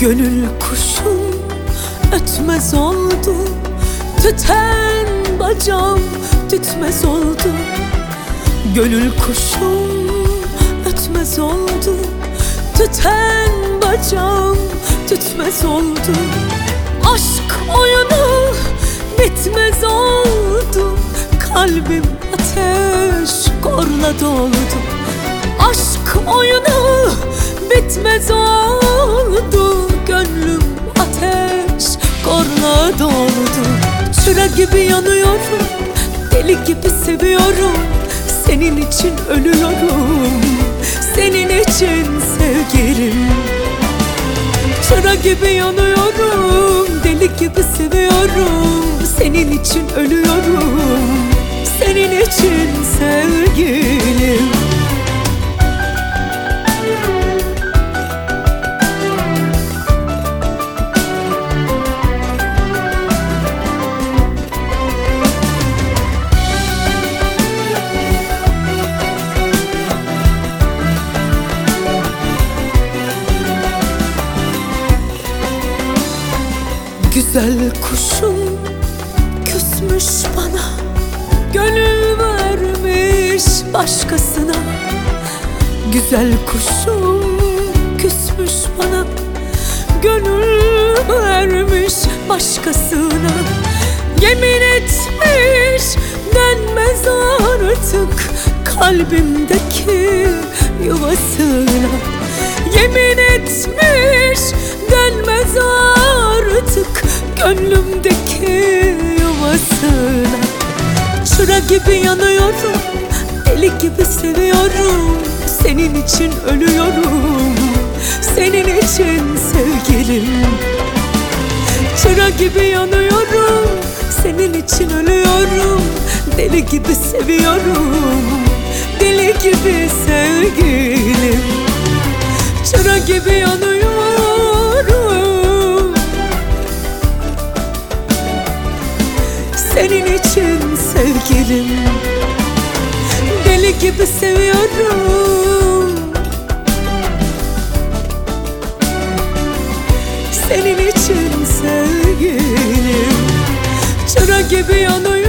Gönül kuşum ötmez oldu, tüten bacağım tütmez oldu. Gönül kuşum ötmez oldu, tüten bacağım tütmez oldu. Aşk oyunu bitmez oldu, kalbim ateş korla doldu. Aşk oyunu bitmez oldu, gönlüm ateş korla doldu. Çıra gibi yanıyorum, deli gibi seviyorum, senin için ölüyorum, senin için sevgilim. Çıra gibi yanıyorum, deli gibi seviyorum, senin için ölüyorum, senin için sevgilim. Güzel kuşum küsmüş bana, gönül vermiş başkasına. Güzel kuşum küsmüş bana, gönül vermiş başkasına. Yemin etmiş dönmez artık kalbimdeki yuvasına. Yemin etmiş dönmez artık gönlümdeki yuvasına. Çıra gibi yanıyorum, deli gibi seviyorum, senin için ölüyorum, senin için sevgilim. Çıra gibi yanıyorum, senin için ölüyorum, deli gibi seviyorum, deli gibi sevgilim. Çıra gibi yanıyorum, senin için sevgilim. Deli gibi seviyorum, senin için sevgilim. Çıra gibi yanıyorum.